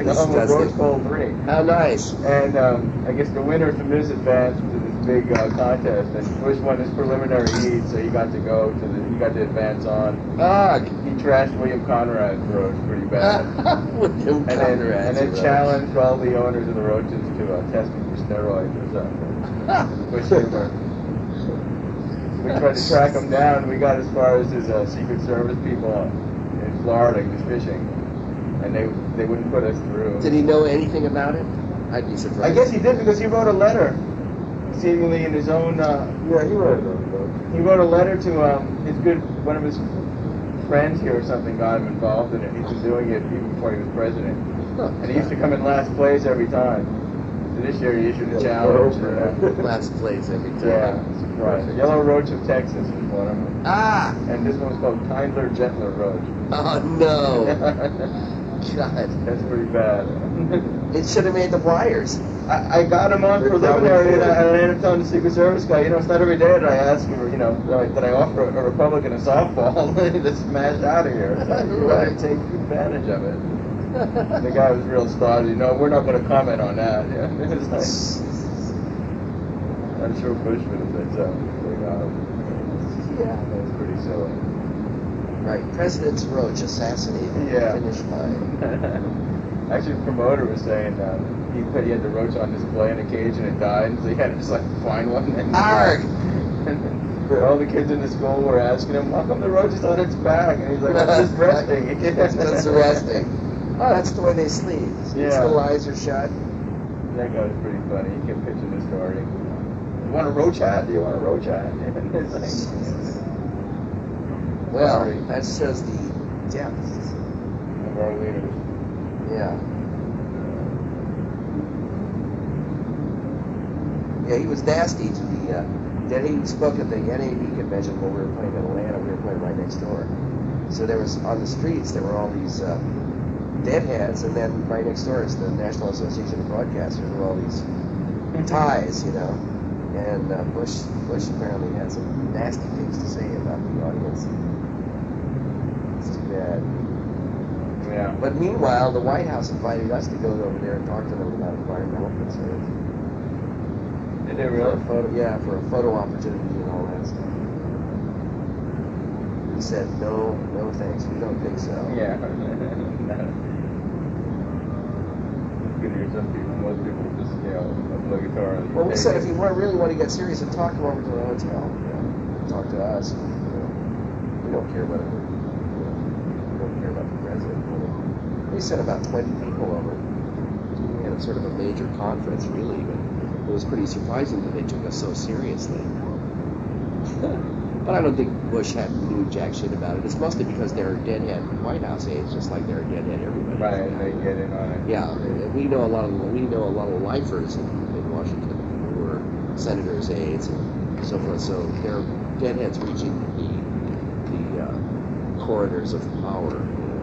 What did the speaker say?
home of Roach Bowl 3. How nice. And I guess the winner from this advanced to this big contest, and Bush won his preliminary heat, so he got to go to he got to advance on. He trashed William Conrad's roach pretty bad. William Conrad's and then challenged all the owners of the roaches to testing for steroids or something. Bush humor. We tried to track him down. We got as far as his Secret Service people in Florida. He was fishing, and they wouldn't put us through. Did he know anything about it? I'd be surprised. I guess he did, because he wrote a letter, seemingly in his own. Yeah, he wrote it. He wrote a letter to one of his friends here or something got him involved in it. He's been doing it even before he was president, and he used to come in last place every time. So this year he issued a challenge. Last place every time. Yeah. Right. Yellow Roach of Texas was one of them. And this one was called Kindler, Gentler Roach. Oh, no. God. That's pretty bad. It should have made the wires. I got him on preliminary, and I ended up telling the Secret Service guy, it's not every day that I ask you, that I offer a Republican a softball to smash out of here. So you want to take advantage of it. The guy was real stodgy. No, we're not going to comment on that. Yeah. It's like, I'm sure Bush would have said something. Yeah. That's pretty silly. Right. President's roach assassinated. Yeah. Finished line. Actually, the promoter was saying he had the roach on display in a cage and it died, and so he had to just find one. And all the kids in the school were asking him, "How come the roach is on its back?" And he's like, "It's just resting." It's just resting. Oh, that's the way they sleep. Yeah. The eyes are shut. That guy was pretty funny. He kept pitching the story. You want a roach hat? Do you want a roach hat? Well, that shows the depth of our leaders. Yeah. Yeah, he was nasty to the. Then he spoke at the NAB convention when we were playing in Atlanta. We were playing right next door. So there was on the streets there were all these deadheads, and then right next door is the National Association of Broadcasters with all these ties, And Bush apparently had some nasty things to say about the audience. It's too bad. Yeah. But meanwhile, the White House invited us to go over there and talk to them about environmental concerns. Did they really? For a photo opportunity and all that stuff. He said, no thanks, we don't think so. Yeah. Some people, most people just, obligatorily. Well, we said if you really want to get serious, then talk them over to the hotel. Talk to us. We don't care about it. We don't care about the president. We sent about 20 people over. We had a sort of a major conference, really, but it was pretty surprising that they took us so seriously. But I don't think Bush knew jack shit about it. It's mostly because they're deadhead White House aides, just like they're deadhead everybody. Right, they get in on it. Yeah, we know a lot of lifers in Washington who are senators' aides and so forth. So they're deadheads reaching the corridors of power.